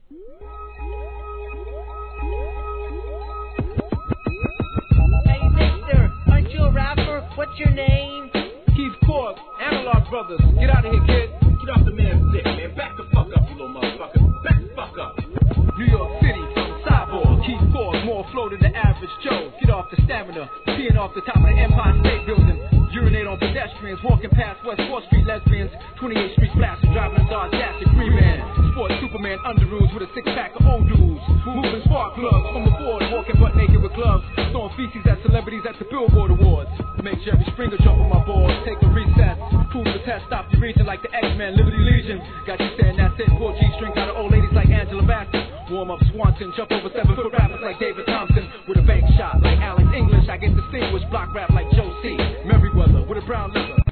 Hey, mister, aren't you a rapper? What's your name? Keith Korg, Analog Brothers. Get out of here, kid. Get off the man's dick, man. Back the fuck up, you little motherfucker. Back the fuck up. New York City, from Cyborg. Keith Korg, more flow than the average Joe. Get off the stamina, peeing off the top of the Empire State Building. Urinate on pedestrians, walking past West 4th Street lesbians. 28th Street flashing, driving a Dodge Dasher, Green Man. Sports Superman underoos with a six-pack of old dudes. Moving spark plugs from the board, walking butt naked with gloves. Throwing feces at celebrities at the Billboard Awards. Make Jerry Springer jump on my board, take a recess. Prove the test, stop your region like the X-Men, Liberty Legion. Got you saying that's it, 4G string out of old ladies like Angela Bassett. Warm up Swanson, jump over 7-foot rappers like David Thompson. With a bank shot like Alex English, I get distinguished block rap like Joe C. Merriweather with a brown leather.